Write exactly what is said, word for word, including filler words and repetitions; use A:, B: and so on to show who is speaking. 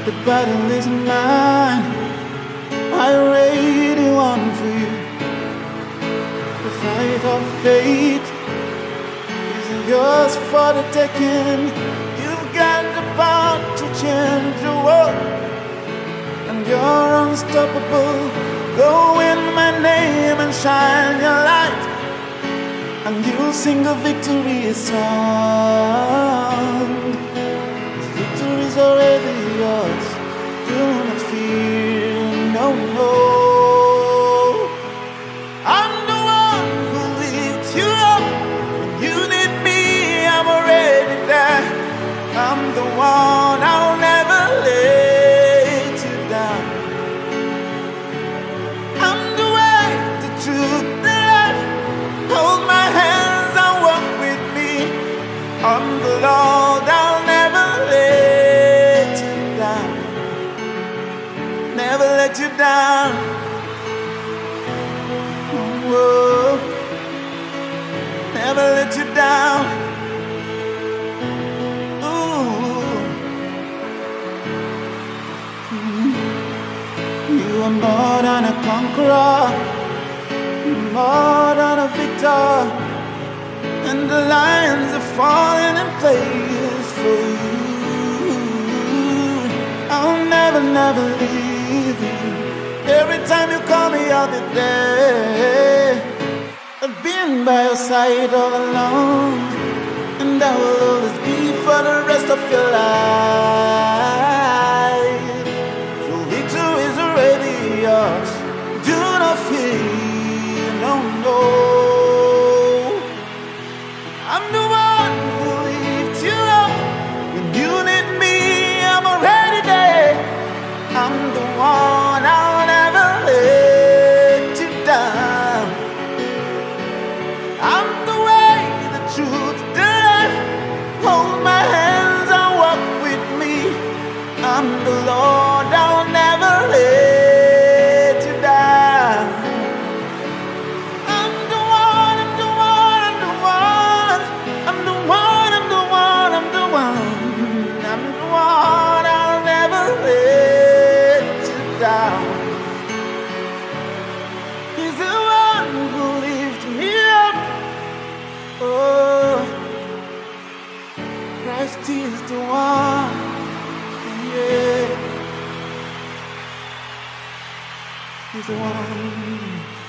A: The battle is mine. I already won for you. The fight of fate is yours for the taking. You've got the power to change the world, and you're unstoppable. Go in my name and shine your light, and you'll sing a victory song. This victory is already yours. Do not fear, no, no. I'm the one who lifts you up. When you need me, I'm already there. I'm the one, I'll never let you down. I'm the way, the truth, the life. Hold my hands and walk with me. I'm the Lord, I'll never let you down. Never let you down. Whoa. Never let you down. Ooh. You are more than a conqueror, more than a victor, and the lions are falling in place for you. I'll never, never leave you. Every time you call me, I'll be there. I've been by your side all along, and I will always be for the rest of your life. So victory is already yours. Do not fear, no, no. I'm the one who lifts you up. When you need me, I'm already there. I'm the one, I'll never let you down. I'm the way, the truth, the life. Hold my hands and walk with me. I'm the Lord, I'll never let you down. I'm the one, I'm the one, I'm the one. I'm the one, I'm the one, I'm the one. I'm the one, I'll never let you down. He's the one who lifts me up. Oh, Christ is the one. Yeah, He's the one.